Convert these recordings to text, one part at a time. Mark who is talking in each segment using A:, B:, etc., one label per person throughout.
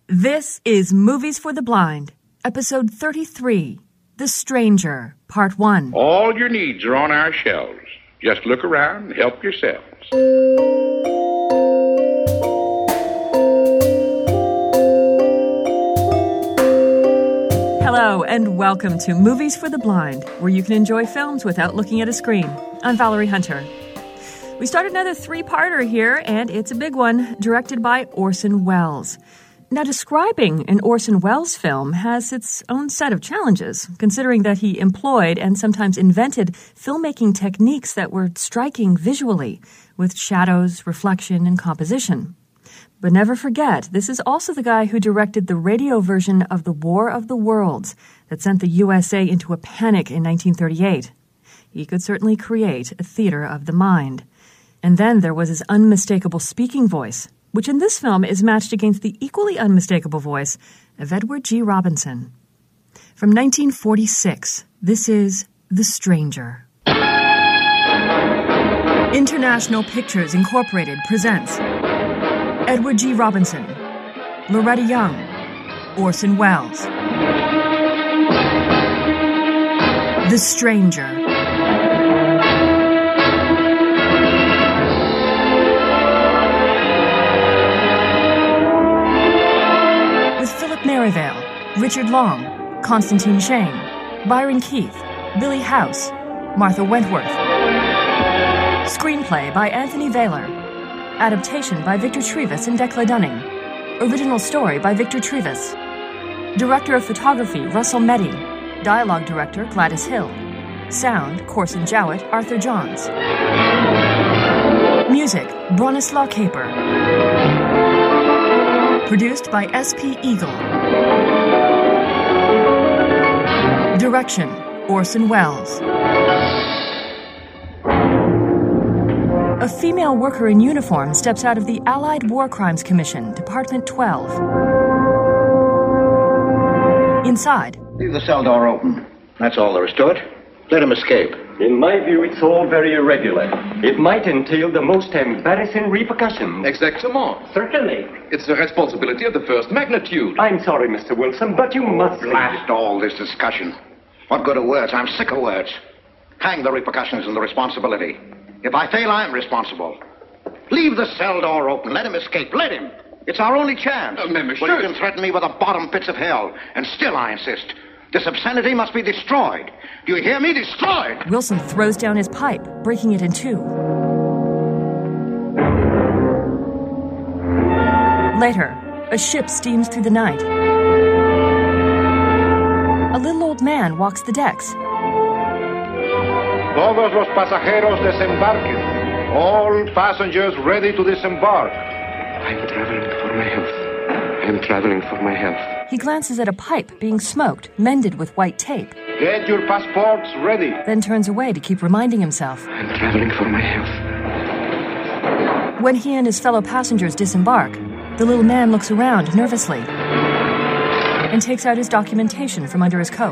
A: This is Movies for the Blind, Episode 33, The Stranger, Part 1.
B: All your needs are on our shelves. Just look around and help yourselves.
A: Hello, and welcome to Movies for the Blind, where you can enjoy films without looking at a screen. I'm Valerie Hunter. We start another three-parter here, and it's a big one, directed by Orson Welles. Now, describing an Orson Welles film has its own set of challenges, considering that he employed and sometimes invented filmmaking techniques that were striking visually, with shadows, reflection, and composition. But never forget, this is also the guy who directed the radio version of The War of the Worlds that sent the USA into a panic in 1938. He could certainly create a theater of the mind. And then there was his unmistakable speaking voice, which in this film is matched against the equally unmistakable voice of Edward G. Robinson. From 1946, this is The Stranger. International Pictures Incorporated presents Edward G. Robinson, Loretta Young, Orson Welles. The Stranger. Merivale, Richard Long, Constantine Shane, Byron Keith, Billy House, Martha Wentworth. Screenplay by Anthony Vaylor. Adaptation by Victor Trevis and Decla Dunning. Original story by Victor Trevis. Director of photography, Russell Meddy. Dialogue director, Gladys Hill. Sound, Corson Jowett, Arthur Johns. Music, Bronislaw Kaper. Produced by S.P. Eagle. Direction, Orson Welles. A female worker in uniform steps out of the Allied War Crimes Commission, Department 12. Inside.
C: Leave the cell door open. That's all there is to it. Let him escape.
D: In my view, it's all very irregular. It might entail the most embarrassing repercussions.
E: Exactement.
D: Certainly.
E: It's the responsibility of the first magnitude.
D: I'm sorry, Mr. Wilson, but you must...
C: Blast all this discussion. What good are words? I'm sick of words. Hang the repercussions and the responsibility. If I fail, I'm responsible. Leave the cell door open. Let him escape. Let him. It's our only chance.
E: Monsieur.
C: Well, you can threaten me with the bottom pits of hell, and still I insist. This obscenity must be destroyed. Do you hear me? Destroyed!
A: Wilson throws down his pipe, breaking it in two. Later, a ship steams through the night. A little old man walks the decks.
F: Todos los pasajeros desembarquen. All passengers ready to disembark.
D: I'm traveling for my health. I'm traveling for my health.
A: He glances at a pipe being smoked, mended with white tape.
F: Get your passports ready.
A: Then turns away to keep reminding himself.
D: I'm traveling for my health.
A: When he and his fellow passengers disembark, the little man looks around nervously and takes out his documentation from under his coat.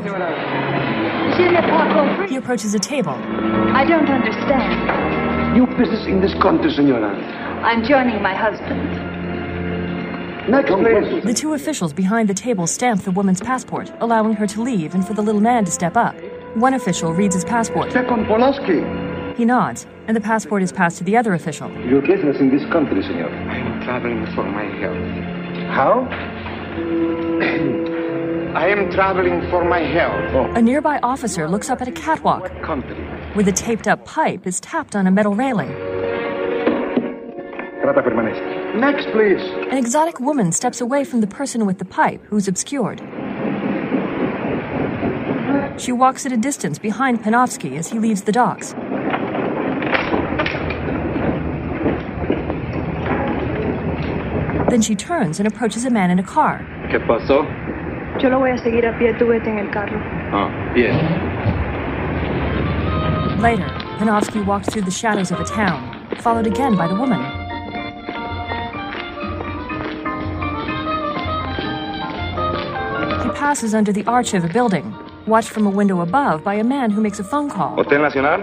A: He approaches a table.
G: I don't understand.
F: New business in this country, senora.
G: I'm joining my husband.
F: Next, please.
A: The two officials behind the table stamp the woman's passport, allowing her to leave and for the little man to step up. One official reads his passport.
F: Second Polaski.
A: He nods, and the passport is passed to the other official.
F: Your business in this country, senor.
D: I'm traveling for my health.
F: How? I am traveling for my health.
A: A nearby officer looks up at a catwalk,
F: Country.
A: where the taped-up pipe is tapped on a metal railing.
F: Trata permanece. Next, please.
A: An exotic woman steps away from the person with the pipe, who's obscured. She walks at a distance behind Panofsky as he leaves the docks. Then she turns and approaches a man in a car.
D: ¿Qué pasó?
G: Yo lo voy a seguir a pie, tú vete en el carro.
D: Bien.
A: Later, Panofsky walks through the shadows of a town, followed again by the woman. He passes under the arch of a building, watched from a window above by a man who makes a phone call.
F: Hotel Nacional,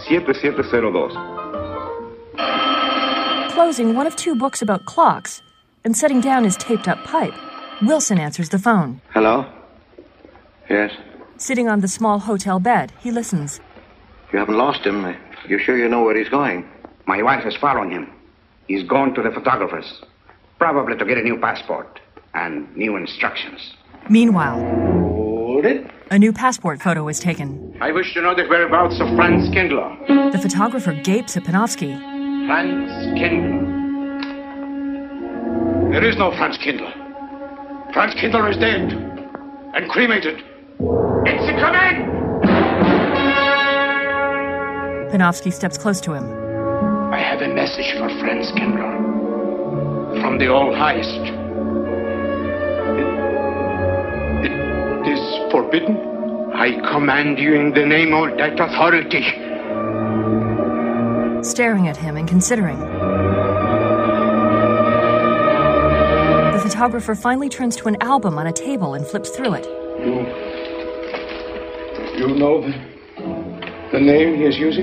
F: 7702.
A: Closing one of two books about clocks, and setting down his taped-up pipe, Wilson answers the phone.
C: Hello? Yes?
A: Sitting on the small hotel bed, he listens.
C: You haven't lost him. You sure you know where he's going?
H: My wife is following him. He's gone to the photographer's, probably to get a new passport and new instructions.
A: Meanwhile,
F: Hold it.
A: a new passport photo is taken.
F: I wish to know the whereabouts of Franz Kindler.
A: The photographer gapes at Panofsky.
F: Franz Kindler. There is no Franz Kindler. Franz Kindler is dead and cremated. It's a command!
A: Panofsky steps close to him.
F: I have a message for Franz Kindler from the All Highest. It is forbidden. I command you in the name of that authority.
A: Staring at him and considering. The photographer finally turns to an album on a table and flips through it.
F: You know the name he is using?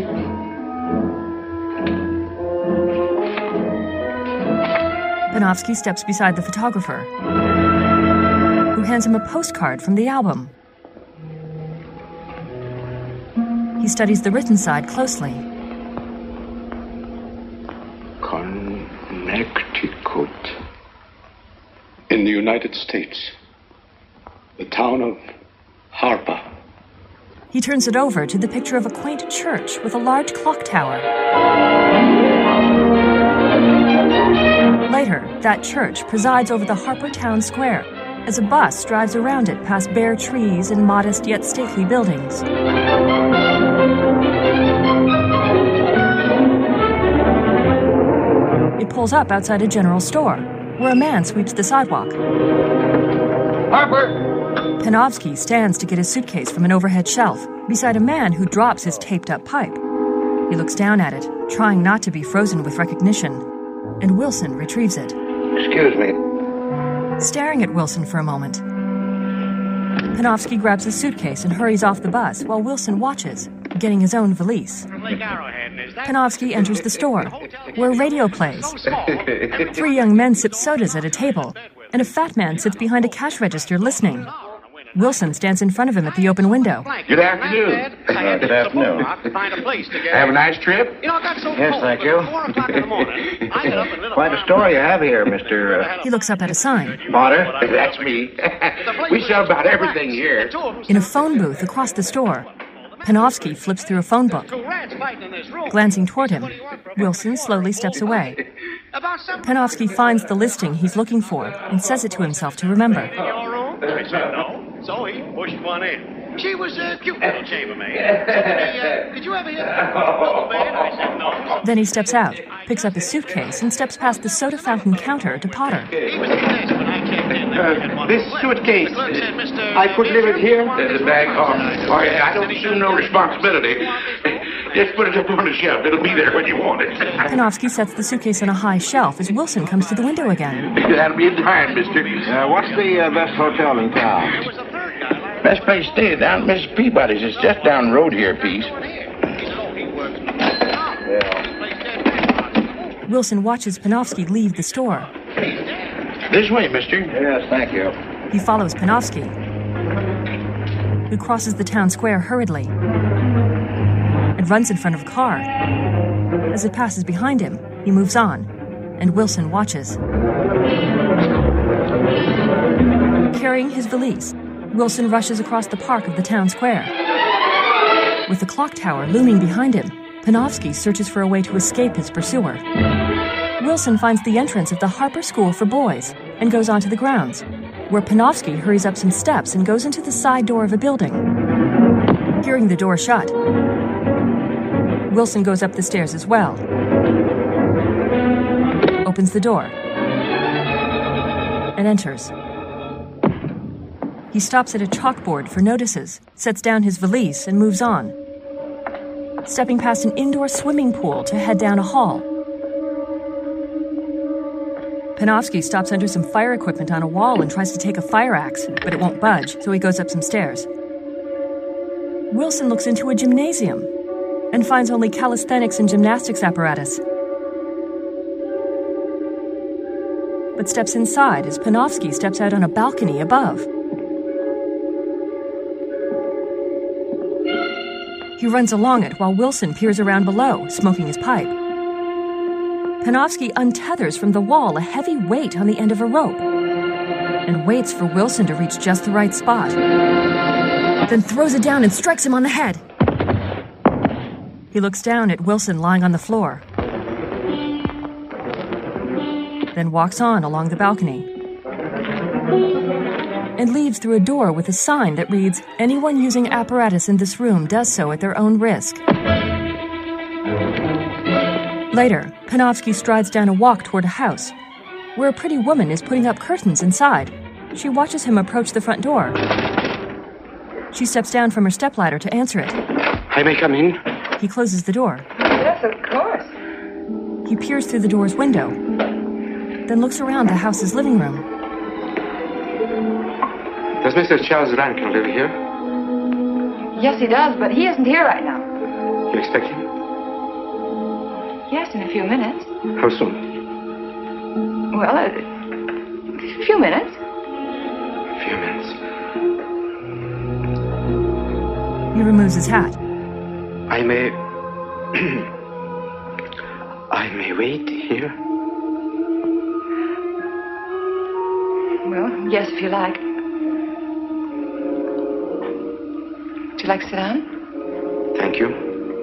A: Panofsky steps beside the photographer, who hands him a postcard from the album. He studies the written side closely.
F: Connecticut. In the United States. The town of Harper.
A: He turns it over to the picture of a quaint church with a large clock tower. Later, that church presides over the Harper Town Square as a bus drives around it past bare trees and modest yet stately buildings. It pulls up outside a general store, where a man sweeps the sidewalk.
F: Harper!
A: Panofsky stands to get his suitcase from an overhead shelf beside a man who drops his taped-up pipe. He looks down at it, trying not to be frozen with recognition, and Wilson retrieves it.
C: Excuse me.
A: Staring at Wilson for a moment, Panofsky grabs his suitcase and hurries off the bus while Wilson watches, getting his own valise. Panofsky enters the store, where radio plays. 3 young men sip sodas at a table, and a fat man sits behind a cash register listening. Wilson stands in front of him at the open window.
B: Good afternoon.
C: Good afternoon.
B: Have a nice trip?
C: Yes, thank you. Quite a story you have here, Mr.
A: He looks up at a sign.
C: Potter.
B: That's me. We sell about everything here.
A: In a phone booth across the store, Panofsky flips through a phone book. Glancing toward him, Wilson slowly steps away. Panofsky finds the listing he's looking for and says it to himself to remember.
I: I said no, so he pushed one in. She was a cute little chambermaid. Did you ever hear that little band? I said no.
A: Then he steps out, picks up his suitcase, and steps past the soda fountain counter to Potter.
I: He was at the desk when I came in.
F: This suitcase.
I: The clerk said, Mr.
F: I could leave it here?
B: There's a bag off. Oh, yeah, I don't assume no responsibility. Just put it up on the shelf. It'll be there when you want it.
A: Panofsky sets the suitcase on a high shelf as Wilson comes to the window again.
B: That'll be in time, mister.
C: What's the best hotel in town?
B: Best place to stay down at Mrs. Peabody's. It's just down the road here a piece.
A: Wilson watches Panofsky leave the store.
B: This way, mister.
C: Yes, thank you.
A: He follows Panofsky, who crosses the town square hurriedly and runs in front of a car. As it passes behind him, he moves on, and Wilson watches. Carrying his valise, Wilson rushes across the park of the town square. With the clock tower looming behind him, Panofsky searches for a way to escape his pursuer. Wilson finds the entrance of the Harper School for Boys and goes onto the grounds, where Panofsky hurries up some steps and goes into the side door of a building. Hearing the door shut, Wilson goes up the stairs as well, opens the door, and enters. He stops at a chalkboard for notices, sets down his valise, and moves on, stepping past an indoor swimming pool to head down a hall. Panofsky stops under some fire equipment on a wall and tries to take a fire axe, but it won't budge, so he goes up some stairs. Wilson looks into a gymnasium and finds only calisthenics and gymnastics apparatus. but steps inside as Panofsky steps out on a balcony above. He runs along it while Wilson peers around below, smoking his pipe. Panofsky untethers from the wall a heavy weight on the end of a rope and waits for Wilson to reach just the right spot, then throws it down and strikes him on the head. He looks down at Wilson lying on the floor, then walks on along the balcony and leaves through a door with a sign that reads, "Anyone using apparatus in this room does so at their own risk." Later, Panofsky strides down a walk toward a house where a pretty woman is putting up curtains inside. She watches him approach the front door. She steps down from her stepladder to answer it.
H: I may come in?
A: He closes the door.
J: Yes, of course.
A: He peers through the door's window, then looks around the house's living room.
H: Does Mr. Charles Rankin live here?
J: Yes, he does, but he isn't here right now.
H: You expect him?
J: Yes, in a few minutes.
H: How soon?
J: Well, a few minutes.
H: A few minutes.
A: He removes his hat.
H: I may wait here?
J: Well, yes, if you like. Would you like to sit down?
H: Thank you.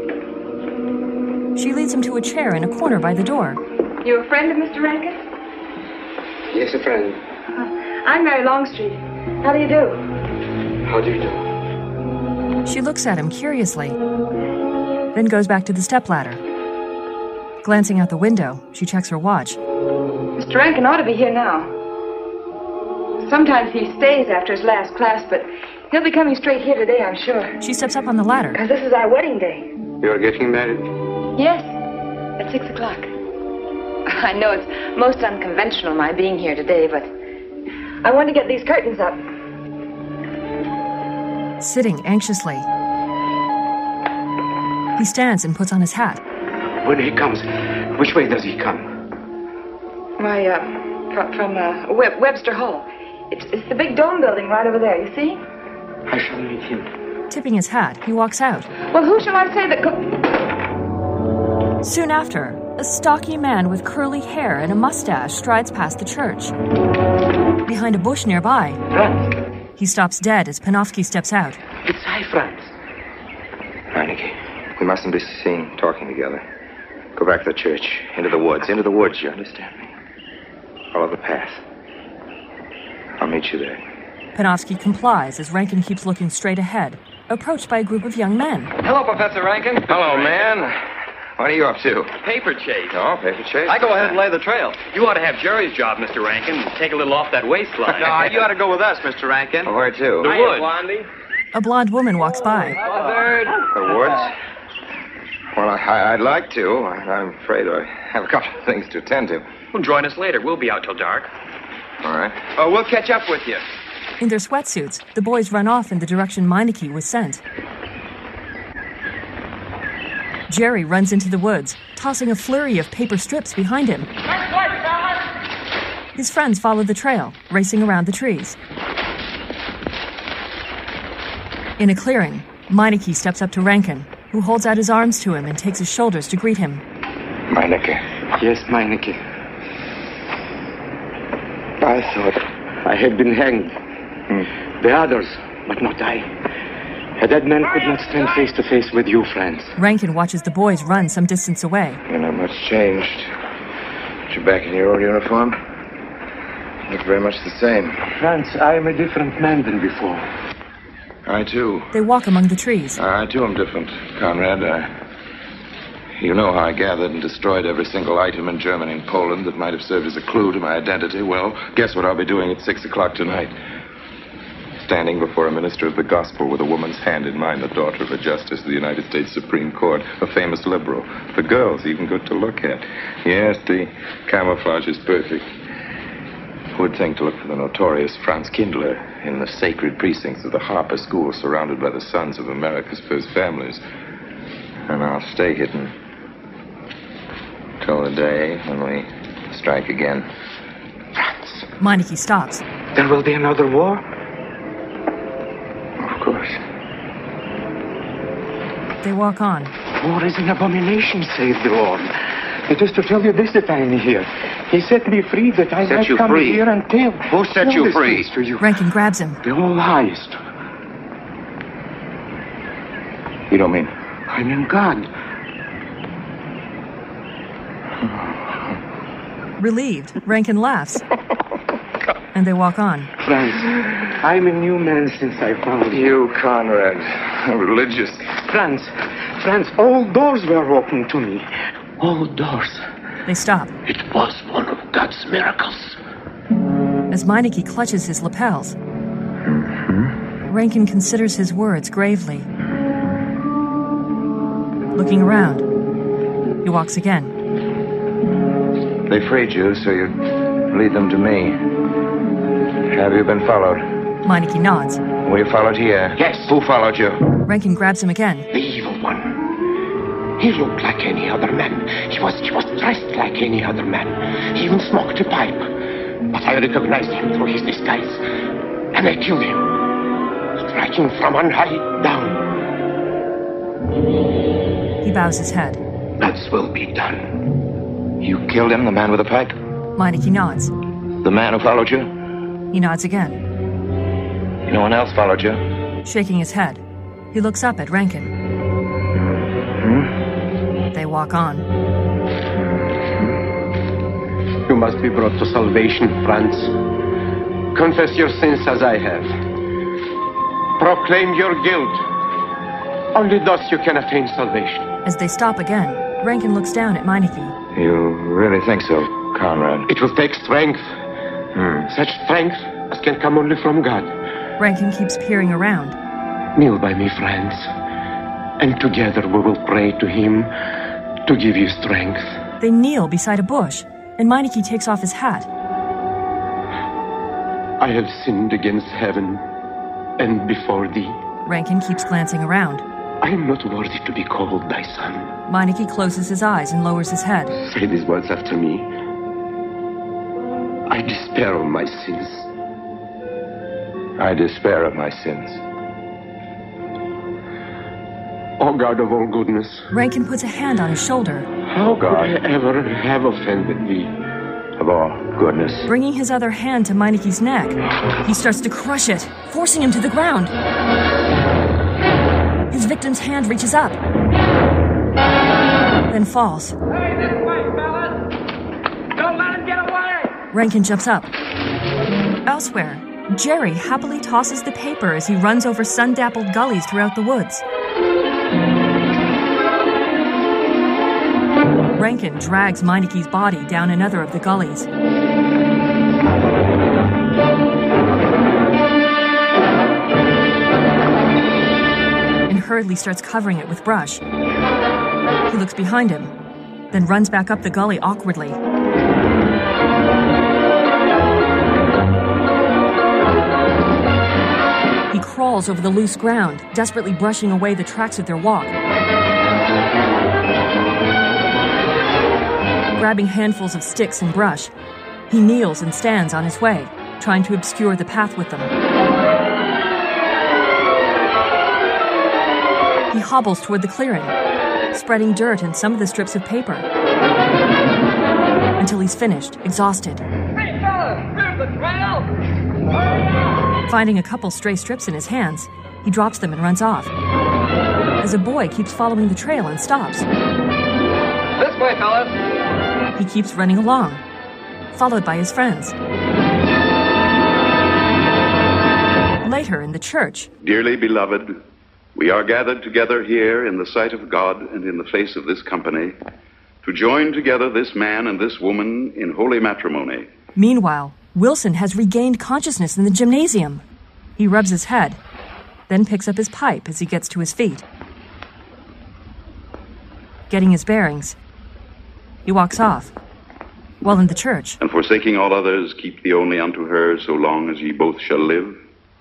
A: She leads him to a chair in a corner by the door.
J: You a friend of Mr. Rankin?
H: Yes, a friend.
J: I'm Mary Longstreet. How do you do?
H: How do you do?
A: She looks at him curiously, then goes back to the stepladder. Glancing out the window, she checks her watch.
J: Mr. Rankin ought to be here now. Sometimes he stays after his last class, but he'll be coming straight here today, I'm sure.
A: She steps up on the ladder.
J: Because this is our wedding day.
H: You're getting married?
J: Yes, at 6 o'clock. I know it's most unconventional, my being here today, but I want to get these curtains up.
A: Sitting anxiously, he stands and puts on his hat.
H: When he comes, which way does he come?
J: From Webster Hall. It's the big dome building right over there, you see?
H: I shall meet him.
A: Tipping his hat, he walks out.
J: Well, who shall I say that...
A: Soon after, a stocky man with curly hair and a mustache strides past the church. Behind a bush nearby,
H: Franz.
A: He stops dead as Panofsky steps out.
H: It's I, Franz.
K: Meineke, we mustn't be seen talking together. Go back to the church. Into the woods, you understand me? Follow the path. I'll meet you there.
A: Panofsky complies as Rankin keeps looking straight ahead, approached by a group of young men.
L: Hello, Professor Rankin.
K: Hello, man. What are you up to?
L: Paper chase.
K: Oh, paper chase?
L: I go ahead and lay the trail. You ought to have Jerry's job, Mr. Rankin. Take a little off that waistline.
M: No, you ought to go with us, Mr. Rankin.
K: Where to?
L: The woods.
M: Blondie.
A: A blonde woman walks by.
K: The woods? Well, I'd like to. I'm afraid I have a couple of things to attend to.
L: Well, join us later. We'll be out till dark.
K: All right.
M: Oh, we'll catch up with you.
A: In their sweatsuits, the boys run off in the direction Meineke was sent. Jerry runs into the woods, tossing a flurry of paper strips behind him. His friends follow the trail, racing around the trees. In a clearing, Meineke steps up to Rankin, who holds out his arms to him and takes his shoulders to greet him.
K: Meineke.
H: Yes, Meineke. I thought I had been hanged. The others, but not I. A dead man could not stand face to face with you, Franz.
A: Rankin watches the boys run some distance away.
K: You're not much changed. But you're back in your old uniform. You look very much the same.
H: Franz, I am a different man than before.
K: I, too.
A: They walk among the trees.
K: I, too, am different, Conrad. You know how I gathered and destroyed every single item in Germany and Poland that might have served as a clue to my identity. Well, guess what I'll be doing at 6 o'clock tonight? Standing before a minister of the gospel with a woman's hand in mine, the daughter of a justice of the United States Supreme Court, a famous liberal. The girl's even good to look at. Yes, the camouflage is perfect. Who would think to look for the notorious Franz Kindler in the sacred precincts of the Harper School, surrounded by the sons of America's first families? And I'll stay hidden till the day when we strike again.
A: Meineke stops.
H: There will be another war? Of course.
A: They walk on.
H: War is an abomination, saith the Lord. It is to tell you this that I am here. He set me free that I might come here and tell.
F: Who set you free?
H: To you.
A: Rankin grabs him.
H: The All Highest.
K: You don't mean?
H: I mean God.
A: Relieved, Rankin laughs. And they walk on.
H: Franz, I'm a new man since I found you.
K: You, Conrad. Religious.
H: Franz, all doors were open to me. All doors.
A: They stop.
F: It was one of God's miracles.
A: As Meineke clutches his lapels, Rankin considers his words gravely. Looking around, he walks again.
K: They freed you, so you lead them to me. Have you been followed?
A: Meineke nods.
K: Were you followed here?
F: Yes.
K: Who followed you?
A: Rankin grabs him again.
F: The evil one. He looked like any other man. He was dressed like any other man. He even smoked a pipe. But I recognized him through his disguise. And I killed him. Striking from on high down.
A: He bows his head.
F: God's will be done.
K: You killed him, the man with the pipe?
A: Meineke nods.
K: The man who followed you?
A: He nods again.
K: No one else followed you?
A: Shaking his head, he looks up at Rankin. They walk on.
F: You must be brought to salvation, Franz. Confess your sins as I have. Proclaim your guilt. Only thus you can attain salvation.
A: As they stop again, Rankin looks down at Meineke.
K: You really think so, Conrad?
F: It will take strength. Such strength as can come only from God.
A: Rankin keeps peering around.
F: Kneel by me, friends, and together we will pray to him to give you strength.
A: They kneel beside a bush, and Meineke takes off his hat.
F: I have sinned against heaven and before thee.
A: Rankin keeps glancing around.
F: I am not worthy to be called thy son.
A: Meineke closes his eyes and lowers his head.
F: Say these words after me. I despair of my sins.
K: I despair of my sins.
F: O God of all goodness.
A: Rankin puts a hand on his shoulder.
F: How could I ever have offended thee?
K: Of all goodness.
A: Bringing his other hand to Meineke's neck, he starts to crush it, forcing him to the ground. His victim's hand reaches up, then falls.
N: Hey, this way, fellas! Don't let him get away!
A: Rankin jumps up. Elsewhere, Jerry happily tosses the paper as he runs over sun-dappled gullies throughout the woods. Rankin drags Meineke's body down another of the gullies. And hurriedly starts covering it with brush. He looks behind him, then runs back up the gully awkwardly. He crawls over the loose ground, desperately brushing away the tracks of their walk. Grabbing handfuls of sticks and brush, he kneels and stands on his way, trying to obscure the path with them. He hobbles toward the clearing, spreading dirt and some of the strips of paper, until he's finished, exhausted.
N: Hey, fellas! Here's the trail!
A: Finding a couple stray strips in his hands, he drops them and runs off, as a boy keeps following the trail and stops.
N: This way, fellas!
A: He keeps running along, followed by his friends. Later in the church.
O: Dearly beloved, we are gathered together here in the sight of God and in the face of this company to join together this man and this woman in holy matrimony.
A: Meanwhile, Wilson has regained consciousness in the gymnasium. He rubs his head, then picks up his pipe as he gets to his feet. Getting his bearings, he walks off, while in the church.
O: And forsaking all others, keep thee only unto her so long as ye both shall live.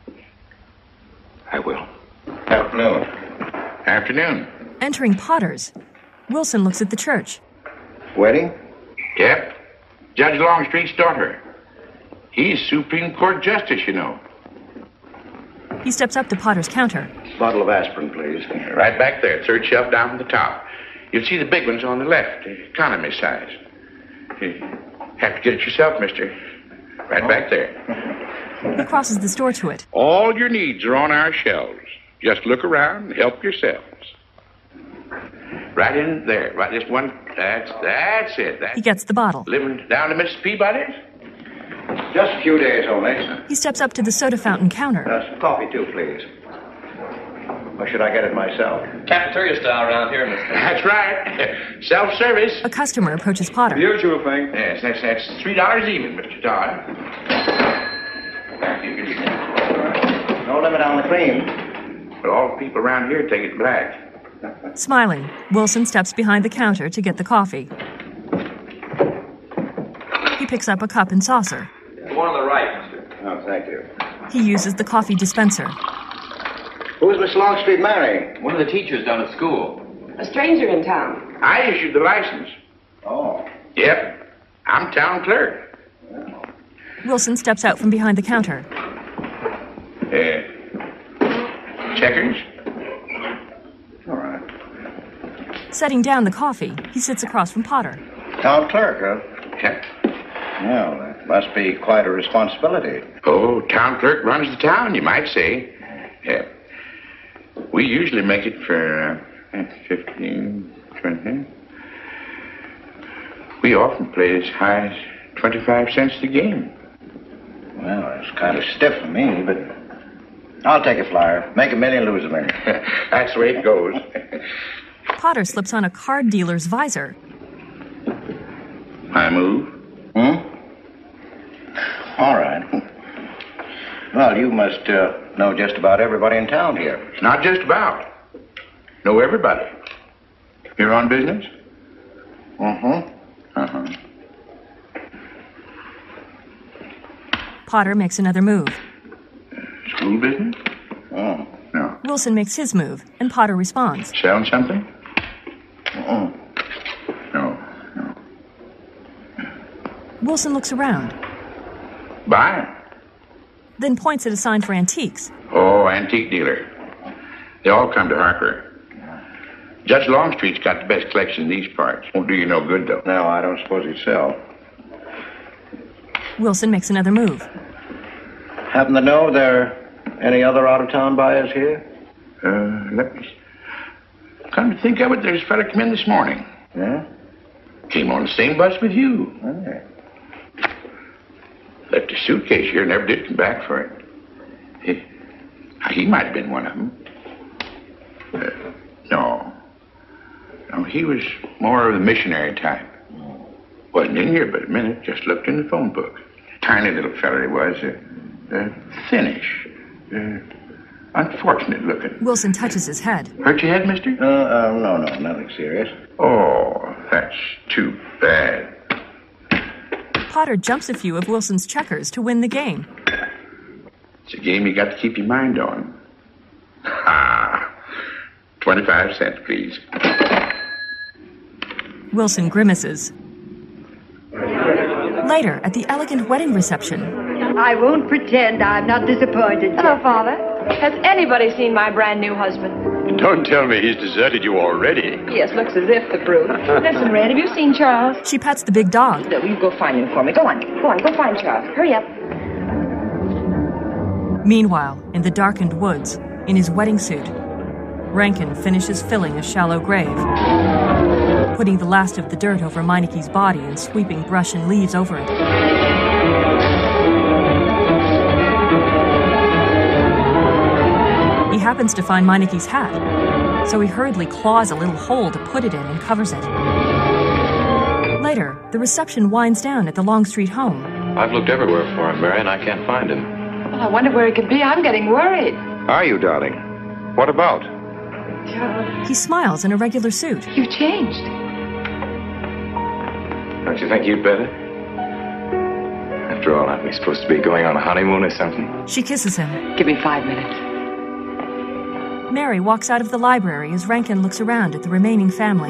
K: I will.
B: Afternoon. Afternoon.
A: Entering Potter's, Wilson looks at the church.
C: Wedding?
B: Yep. Judge Longstreet's daughter. He's Supreme Court Justice, you know.
A: He steps up to Potter's counter.
C: Bottle of aspirin, please.
B: Right back there, third shelf down from the top. You'll see the big ones on the left, the economy size. You have to get it yourself, mister. Right back there.
A: He crosses the store to it.
B: All your needs are on our shelves. Just look around and help yourselves. Right in there. Right this one. That's it.
A: He gets the bottle.
B: Living down to Mrs. Peabody's?
C: Just a few days only.
A: He steps up to the soda fountain counter.
C: Some coffee, too, please. Or should I get it myself?
M: Cafeteria style around here, mister.
B: That's right. Self-service.
A: A customer approaches Potter.
M: Usual thing.
B: Yes, that's $3 even, Mr. Todd.
C: No limit on the cream.
B: But all the people around here take it black.
A: Smiling, Wilson steps behind the counter to get the coffee. He picks up a cup and saucer.
M: The one on the right, mister.
C: Oh, thank you.
A: He uses the coffee dispenser.
C: Who's Miss Longstreet marrying?
M: One of the teachers down at school.
J: A stranger in town.
B: I issued the license.
C: Oh.
B: Yep. I'm town clerk.
A: Wilson steps out from behind the counter.
B: Checkers?
C: All right.
A: Setting down the coffee, he sits across from Potter.
C: Town clerk, huh?
B: Yep.
C: Well, that must be quite a responsibility.
B: Oh, town clerk runs the town, you might say. Yeah. We usually make it for 15, 20. We often play as high as 25 cents a game.
C: Well, it's kind of stiff for me, but I'll take a flyer. Make $1 million, lose $1 million.
B: That's the way it goes.
A: Potter slips on a card dealer's visor.
B: I move.
C: All right. Well, you must know just about everybody in town here.
B: Not just about. Know everybody. You're on business?
A: Potter makes another move.
B: School business?
C: Oh.
B: No.
A: Wilson makes his move, and Potter responds.
B: Selling something? No.
A: Wilson looks around,
B: Buying.
A: then points at a sign for antiques.
B: Oh, antique dealer. They all come to Harker. Judge Longstreet's got the best collection in these parts. Won't do you no good, though.
C: No, I don't suppose he'd sell.
A: Wilson makes another move.
C: Happen to know there are any other out-of-town buyers here?
B: Let me... Come to think of it, there's a fella come in this morning.
C: Yeah?
B: Came on the same bus with you.
C: Oh.
B: Left a suitcase here, never did come back for it. He might have been one of them. No, he was more of the missionary type. Wasn't in here but a minute, just looked in the phone book. Tiny little fella he was, thinnish, unfortunate looking.
A: Wilson touches his head.
B: Hurt your head, mister?
C: No, nothing serious.
B: Oh, that's too bad.
A: Potter jumps a few of Wilson's checkers to win the game.
B: It's a game you got to keep your mind on. 25 cents, please.
G: Wilson grimaces.
A: Later, at the elegant wedding reception.
P: I won't pretend I'm not disappointed.
J: Hello, Father. Has anybody seen my brand new husband?
D: Don't tell me he's deserted you already.
J: Yes, looks as if, the brute. Listen, Red, have you seen Charles?
A: She pets the big dog.
J: No, you go find him for me. Go on, go find Charles. Hurry up.
A: Meanwhile, in the darkened woods, in his wedding suit, Rankin finishes filling a shallow grave, putting the last of the dirt over Meineke's body and sweeping brush and leaves over it. He happens to find Meineke's hat, so he hurriedly claws a little hole to put it in and covers it. Later, the reception winds down at the Longstreet home.
L: I've looked everywhere for him, Mary, and I can't find him.
J: Well, I wonder where he could be. I'm getting worried.
K: Are you, darling? What about?
A: He smiles in a regular suit.
J: You've changed.
K: Don't you think you'd better? After all, aren't we supposed to be going on a honeymoon or something?
A: She kisses him.
J: Give me 5 minutes.
A: Mary walks out of the library as Rankin looks around at the remaining family.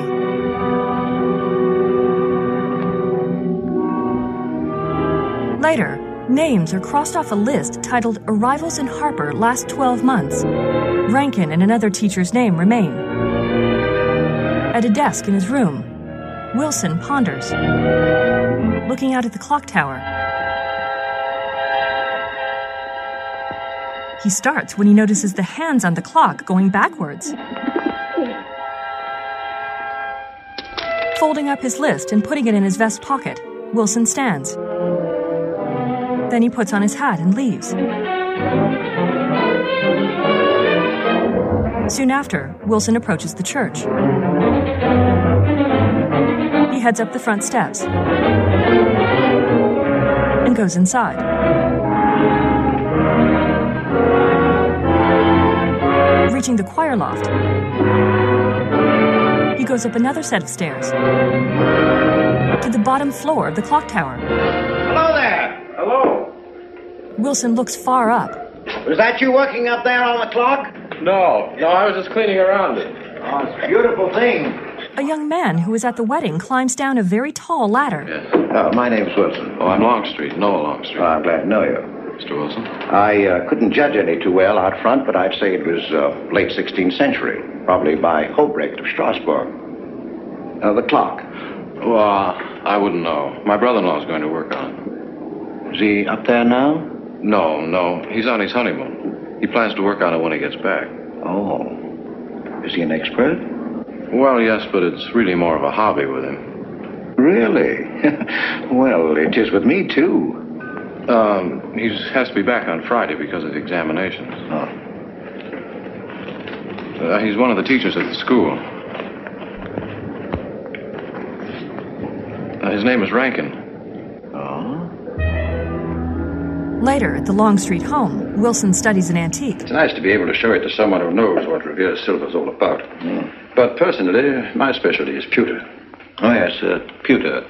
A: Later, Names are crossed off a list titled Arrivals in Harper Last 12 Months. Rankin and another teacher's name remain. At a desk in his room, Wilson ponders, looking out at the clock tower. He starts when he notices the hands on the clock going backwards. Folding up his list and putting it in his vest pocket, Wilson stands. Then he puts on his hat and leaves. Soon after, Wilson approaches the church. He heads up the front steps and goes inside. Reaching the choir loft, he goes up another set of stairs to the bottom floor of the clock tower.
C: Hello there. Hello.
A: Wilson looks far up.
C: Was that you working up there on the clock?
M: No, I was just cleaning around it.
C: Oh, it's a beautiful thing.
A: A young man who was at the wedding climbs down a very tall ladder.
C: Yes. My name's Wilson.
M: Oh, I'm Longstreet, Noah Longstreet.
C: Oh, I'm glad to know you.
M: Mr. Wilson?
C: I couldn't judge any too well out front, but I'd say it was late 16th century, probably by Hobrecht of Strasbourg. The clock.
M: Well, I wouldn't know. My brother-in-law's going to work on it.
C: Is he up there now?
M: No. He's on his honeymoon. He plans to work on it when he gets back.
C: Oh. Is he an expert?
M: Well, yes, but it's really more of a hobby with him.
C: Really? Well, it is with me, too.
M: He has to be back on Friday because of the examinations.
C: Oh.
M: He's one of the teachers at the school. His name is Rankin.
C: Oh?
A: Later, at the Longstreet home, Wilson studies an antique.
Q: It's nice to be able to show it to someone who knows what Revere Silver's all about. But personally, my specialty is pewter.
C: Oh, yes, pewter.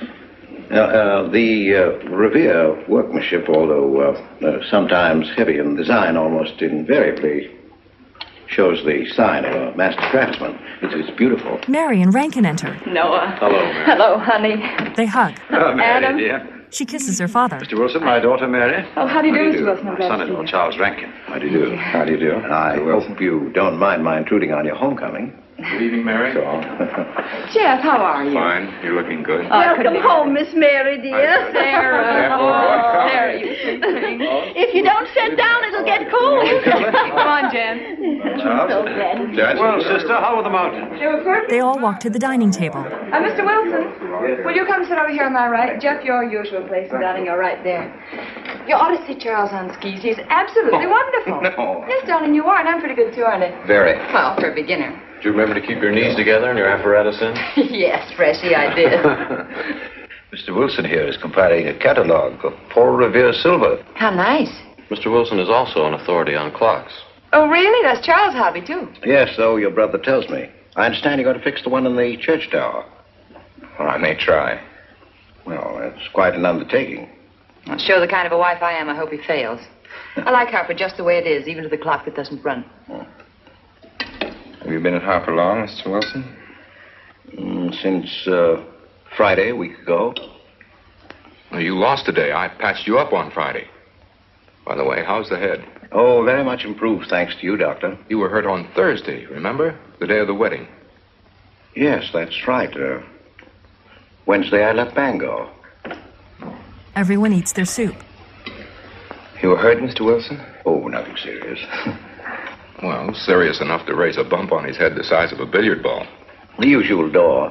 C: The Revere workmanship, although sometimes heavy in design, almost invariably shows the sign of a master craftsman. It's beautiful.
A: Mary and Rankin enter.
J: Noah.
Q: Hello, Mary.
J: Hello, honey.
A: They hug.
Q: Oh, Mary,
J: Adam.
Q: dear.
A: She kisses her father.
Q: Mr. Wilson, my daughter, Mary.
J: Oh, how do you do, Mr. Wilson? I'm glad to see
Q: Son-in-law,
J: you.
Q: Charles Rankin.
C: How do you do? How do you do? I hope you don't mind my intruding on your homecoming.
M: Good evening, Mary.
J: Jeff, how are you?
M: Fine. You're looking good.
P: Welcome home, Miss Mary, dear.
J: Sarah. Oh, Sarah, you sweet thing.
P: If you don't sit down, it'll get cold.
J: Come on, Jen.
Q: Well, sister, how are the mountains?
J: They were perfect.
A: They all walk to the dining table.
J: Mr. Wilson, will you come sit over here on my right? Jeff, your usual place, and darling, you're right there. You ought to see Charles on skis. He's absolutely wonderful.
Q: No.
J: Yes, darling, you are, and I'm pretty good too, aren't I?
Q: Very.
J: Well, for a beginner.
M: Do you remember to keep your knees together and your apparatus in?
J: Yes, Freshy, I did.
Q: Mr. Wilson here is compiling a catalogue of Paul Revere silver.
J: How nice.
M: Mr. Wilson is also an authority on clocks.
J: Oh, really? That's Charles' hobby, too.
C: Yes, so your brother tells me. I understand you're going to fix the one in the church tower.
Q: Well, I may try.
C: Well, that's quite an undertaking.
J: I'll show the kind of a wife I am. I hope he fails. I like Harper just the way it is, even to the clock that doesn't run.
Q: Have you been at Harper long, Mr. Wilson?
C: Since Friday, a week ago.
K: Well, you lost a day. I patched you up on Friday. By the way, how's the head?
C: Oh, very much improved, thanks to you, Doctor.
K: You were hurt on Thursday, remember? The day of the wedding.
C: Yes, that's right. Wednesday, I left Bangor.
A: Everyone eats their soup.
Q: You were hurt, Mr. Wilson?
C: Oh, nothing serious.
K: Well, serious enough to raise a bump on his head the size of a billiard ball.
C: The usual door.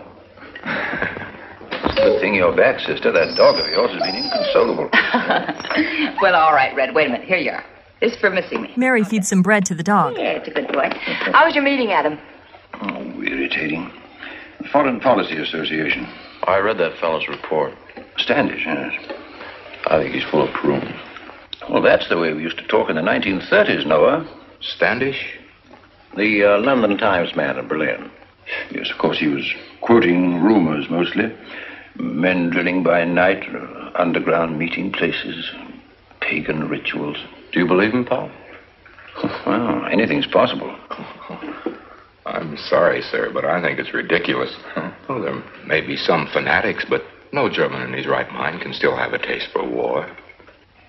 Q: Good thing you're back, sister. That dog of yours has been inconsolable.
J: Well, all right, Red. Wait a minute. Here you are. This is for missing me.
A: Mary feeds some bread to the dog.
J: Yeah, it's a good boy. How was your meeting, Adam?
Q: Oh, irritating. The Foreign Policy Association.
M: I read that fellow's report.
Q: Standish, yes.
M: I think he's full of prunes.
Q: Well, that's the way we used to talk in the 1930s, Noah.
K: Standish?
C: The London Times man in Berlin.
Q: Yes, of course, he was quoting rumors mostly. Men drilling by night, underground meeting places, pagan rituals.
M: Do you believe him, Paul?
Q: Well, anything's possible.
K: I'm sorry, sir, but I think it's ridiculous. Well, there may be some fanatics, but no German in his right mind can still have a taste for war.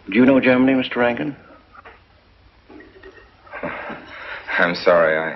C: Do you know Germany, Mr. Rankin?
K: I'm sorry,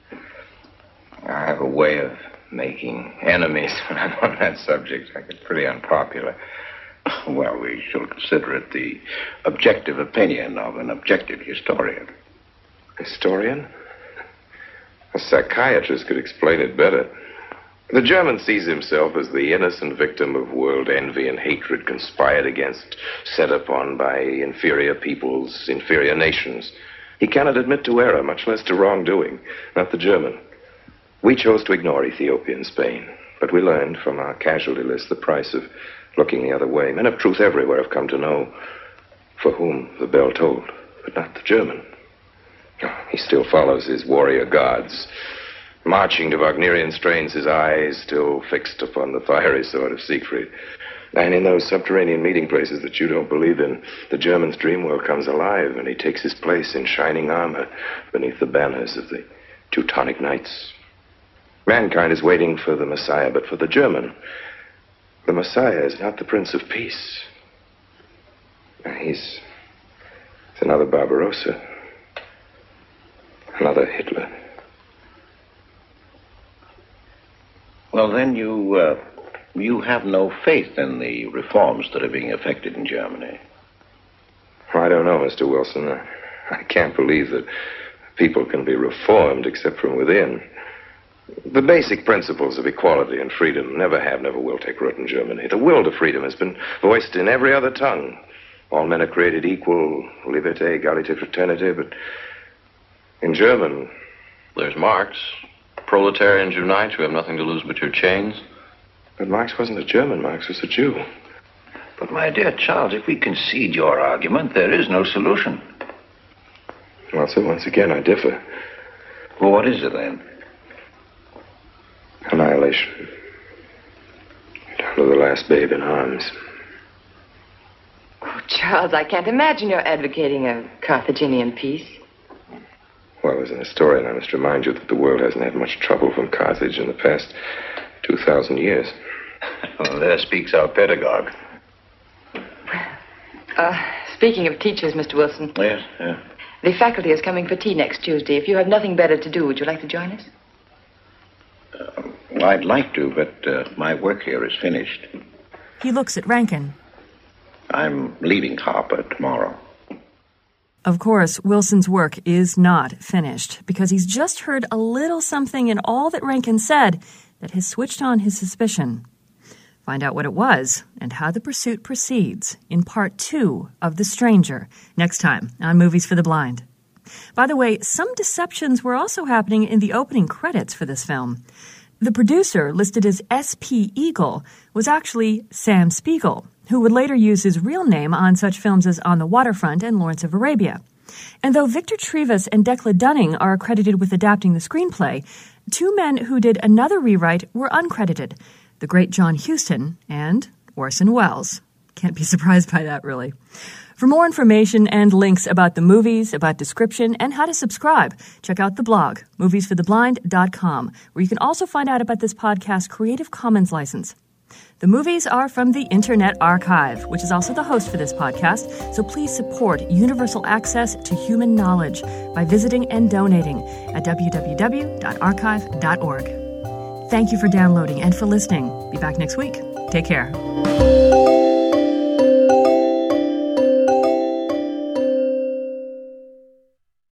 K: I have a way of making enemies when I'm on that subject. I get pretty unpopular.
C: Well, we shall consider it the objective opinion of an objective historian.
K: Historian? A psychiatrist could explain it better. The German sees himself as the innocent victim of world envy and hatred conspired against, set upon by inferior peoples, inferior nations. He cannot admit to error, much less to wrongdoing. Not the German. We chose to ignore Ethiopia and Spain, but we learned from our casualty list the price of looking the other way. Men of truth everywhere have come to know for whom the bell tolled, but not the German. He still follows his warrior gods, marching to Wagnerian strains, his eyes still fixed upon the fiery sword of Siegfried. And in those subterranean meeting places that you don't believe in, the German's dream world comes alive, and he takes his place in shining armor beneath the banners of the Teutonic Knights. Mankind is waiting for the Messiah, but for the German, the Messiah is not the Prince of Peace. He's another Barbarossa, another Hitler.
C: Well, then you have no faith in the reforms that are being effected in Germany.
K: I don't know, Mr. Wilson. I can't believe that people can be reformed except from within. The basic principles of equality and freedom never have, never will take root in Germany. The will to freedom has been voiced in every other tongue. All men are created equal, liberté, égalité, fraternité, but in German...
M: There's Marx. Proletarians unite, you have nothing to lose but your chains.
K: But Marx wasn't a German, Marx was a Jew.
Q: But, my dear Charles, if we concede your argument, there is no solution.
K: Well, so once again, I differ.
Q: Well, what is it, then?
K: Annihilation. Down to the last babe in arms.
J: Oh, Charles, I can't imagine you're advocating a Carthaginian peace.
K: Well, as an historian, I must remind you that the world hasn't had much trouble from Carthage in the past 2,000 years.
Q: Well, there speaks our pedagogue.
J: Speaking of teachers, Mr. Wilson.
C: Yes, yeah.
J: The faculty is coming for tea next Tuesday. If you have nothing better to do, would you like to join us?
C: Well, I'd like to, but my work here is finished.
A: He looks at Rankin.
C: I'm leaving Harper tomorrow.
A: Of course, Wilson's work is not finished, because he's just heard a little something in all that Rankin said that has switched on his suspicion. Find out what it was and how the pursuit proceeds in part 2 of The Stranger, next time on Movies for the Blind. By the way, some deceptions were also happening in the opening credits for this film. The producer, listed as S.P. Eagle, was actually Sam Spiegel, who would later use his real name on such films as On the Waterfront and Lawrence of Arabia. And though Victor Trevas and Declan Dunning are credited with adapting the screenplay, 2 men who did another rewrite were uncredited, the great John Huston and Orson Welles. Can't be surprised by that, really. For more information and links about the movies, about description, and how to subscribe, check out the blog, moviesfortheblind.com, where you can also find out about this podcast's Creative Commons license. The movies are from the Internet Archive, which is also the host for this podcast, so please support universal access to human knowledge by visiting and donating at www.archive.org. Thank you for downloading and for listening. Be back next week. Take care.